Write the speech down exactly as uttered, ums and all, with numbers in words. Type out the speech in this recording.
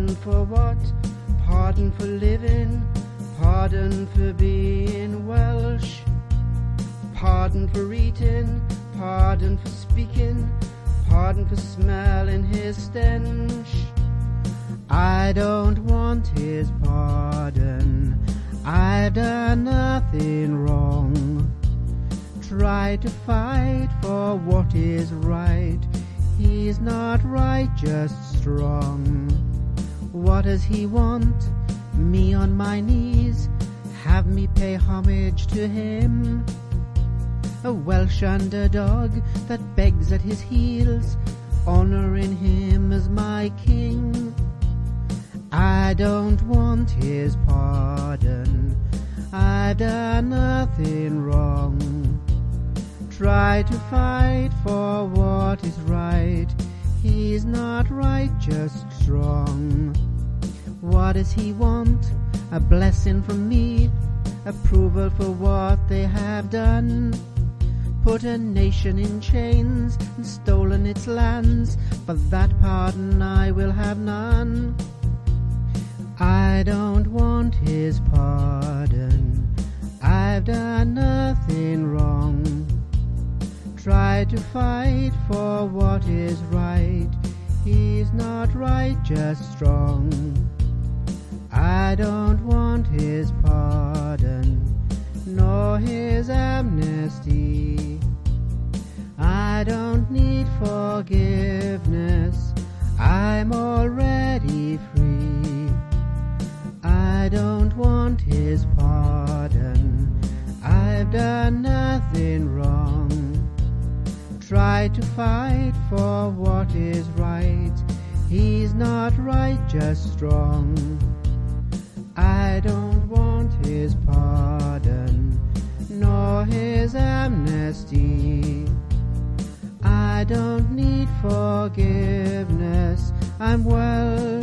Pardon for what? Pardon for living, pardon for being Welsh, pardon for eating, pardon for speaking, pardon for smelling his stench. I don't want his pardon, I've done nothing wrong. Try to fight for what is right, he's not right, just strong. What does he want? Me on my knees, have me pay homage to him. A Welsh underdog that begs at his heels, honouring him as my king. I don't want his pardon, I've done nothing wrong. Try to fight for what is right, he's not right, just strong. What does he want? A blessing from me, approval for what they have done. Put a nation in chains and stolen its lands, but that pardon I will have none. I don't want his pardon, I've done nothing wrong. Try to fight for what is right, he's not right, just strong. I don't want his pardon, nor his amnesty. I don't need forgiveness, I'm already free. I don't want his pardon, I've done nothing wrong. Try to fight for what is right, he's not right, just strong. I don't want his pardon, nor his amnesty. I don't need forgiveness, I'm well